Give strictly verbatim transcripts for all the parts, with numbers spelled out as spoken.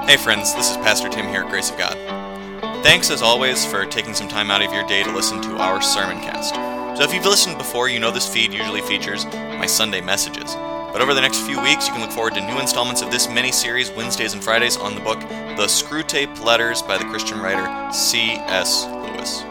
Hey friends, this is Pastor Tim here at Grace of God. Thanks as always for taking some time out of your day to listen to our sermon cast. So if you've listened before, you know this feed usually features my Sunday messages. But over the next few weeks, you can look forward to new installments of this mini-series, Wednesdays and Fridays, on the book The Screwtape Letters by the Christian writer C S Lewis.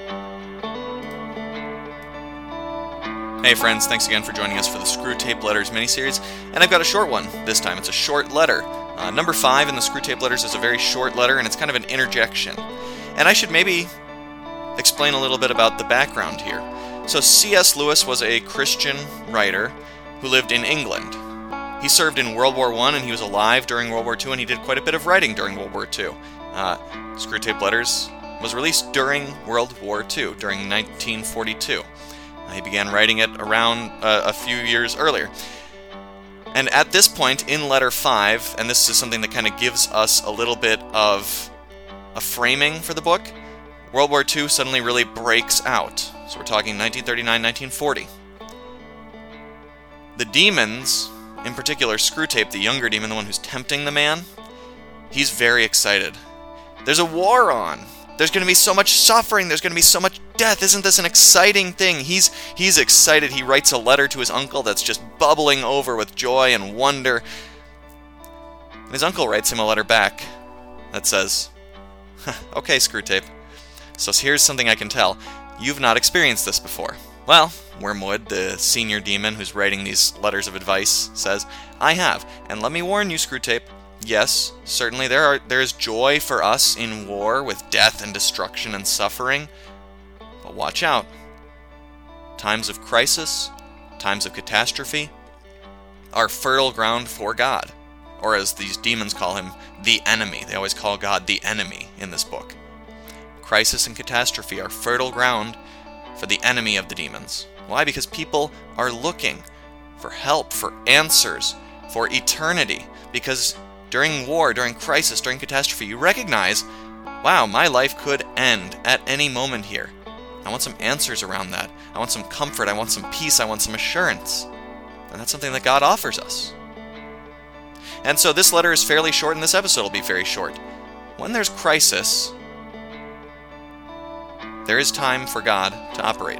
Hey friends, thanks again for joining us for the Screwtape Letters mini-series, and I've got a short one this time. It's a short letter. Uh, number five in the Screwtape Letters is a very short letter, and it's kind of an interjection. And I should maybe explain a little bit about the background here. So C S Lewis was a Christian writer who lived in England. He served in World War One, and he was alive during World War Two, and he did quite a bit of writing during World War Two. Uh, Screwtape Letters was released during World War Two, during nineteen forty-two. Uh, he began writing it around uh, a few years earlier. And at this point in letter five, and this is something that kind of gives us a little bit of a framing for the book, World War Two suddenly really breaks out. So we're talking nineteen thirty-nine, nineteen forty. The demons, in particular Screwtape, the younger demon, the one who's tempting the man, he's very excited. There's a war on. There's going to be so much suffering. There's going to be so much death. Isn't this an exciting thing? He's he's excited. He writes a letter to his uncle that's just bubbling over with joy and wonder. And his uncle writes him a letter back that says, "Okay, Screwtape, so here's something I can tell. You've not experienced this before." Well, Wormwood, the senior demon who's writing these letters of advice, says, "I have. And let me warn you, Screwtape, yes, certainly there are there is joy for us in war with death and destruction and suffering. But watch out. Times of crisis, times of catastrophe, are fertile ground for God." Or as these demons call him, the enemy. They always call God the enemy in this book. Crisis and catastrophe are fertile ground for the enemy of the demons. Why? Because people are looking for help, for answers, for eternity. Because during war, during crisis, during catastrophe, you recognize, wow, my life could end at any moment here. I want some answers around that. I want some comfort. I want some peace. I want some assurance. And that's something that God offers us. And so this letter is fairly short, and this episode will be very short. When there's crisis, there is time for God to operate.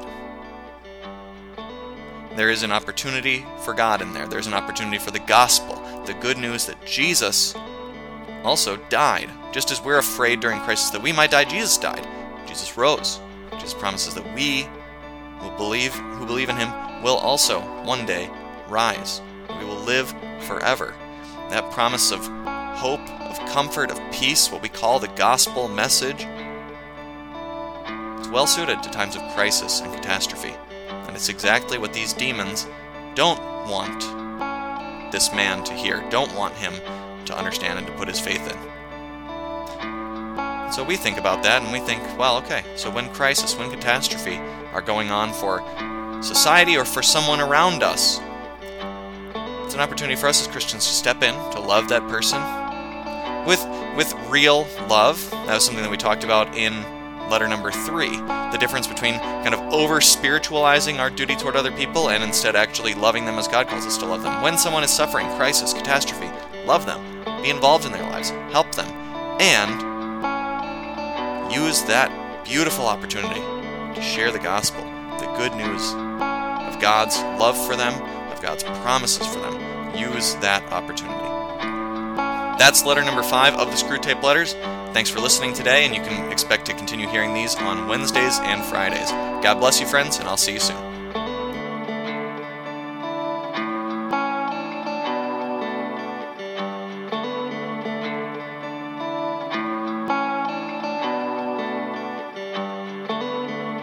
There is an opportunity for God in there. There's an opportunity for the gospel, the good news that Jesus also died. Just as we're afraid during crisis that we might die, Jesus died. Jesus rose. Jesus promises that we will believe, who believe in him will also one day rise. We will live forever. That promise of hope, of comfort, of peace, what we call the gospel message, is well suited to times of crisis and catastrophe. And it's exactly what these demons don't want this man to hear, don't want him to understand and to put his faith in. So we think about that and we think, well, okay, so when crisis, when catastrophe are going on for society or for someone around us, it's an opportunity for us as Christians to step in, to love that person with, with real love. That was something that we talked about in letter number three, the difference between kind of over-spiritualizing our duty toward other people and instead actually loving them as God calls us to love them. When someone is suffering, crisis, catastrophe, love them, be involved in their lives, help them, and use that beautiful opportunity to share the gospel, the good news of God's love for them, of God's promises for them. Use that opportunity. That's letter number five of the Screwtape Letters. Thanks for listening today, and you can expect to continue hearing these on Wednesdays and Fridays. God bless you, friends, and I'll see you soon.